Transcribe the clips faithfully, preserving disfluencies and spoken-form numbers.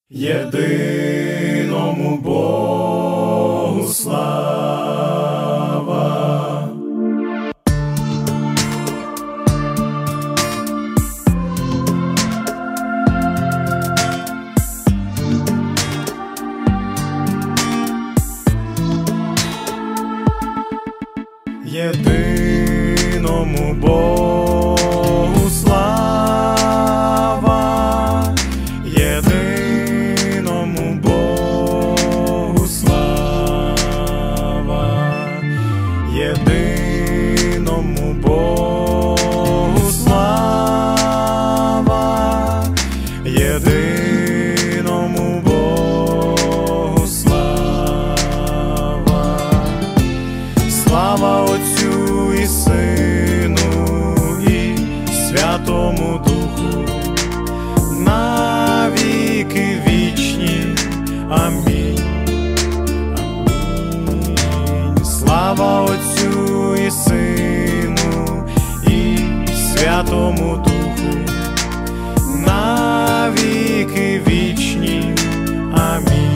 Єдиному Богу слава. Єдиному Богу слава, єдиному Богу слава, єдиному Богу слава, єдиному Богу слава. Слава Отцю і Сину і Святому Духу, на віки вічні. Амінь. Амінь. Слава Отцю і Сину і Святому Духу, на віки вічні. Амінь.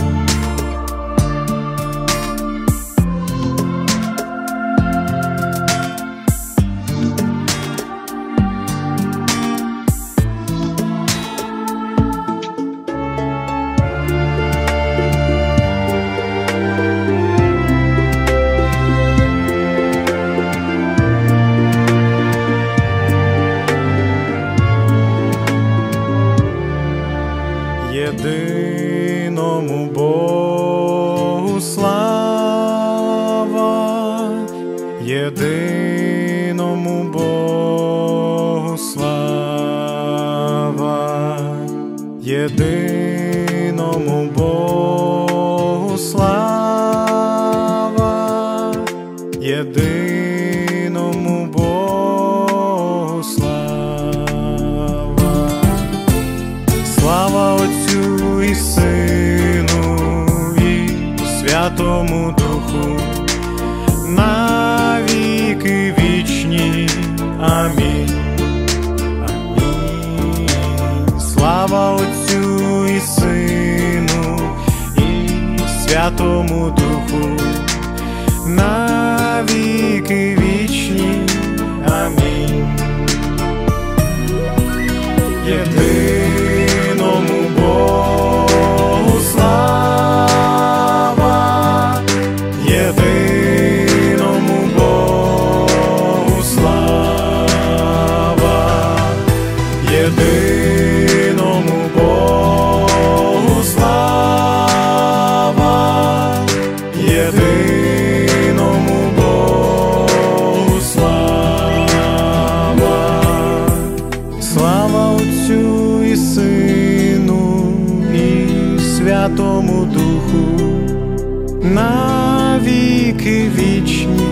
Єдиному Богу слава, єдиному Богу слава, єдиному Богу слава, єдиному Богу слава. Слава Отцю і Сину і Святому Духу, на віки вічні. Амінь. Амінь. Слава Отцю і Сину і Святому Духу, на віки вічні. Амінь. Єдиному Богу слава, єдиному Богу слава, єдиному Богу слава, єдиному Богу слава. Слава Отцю і Сину і Святому Духу, на віки вічні.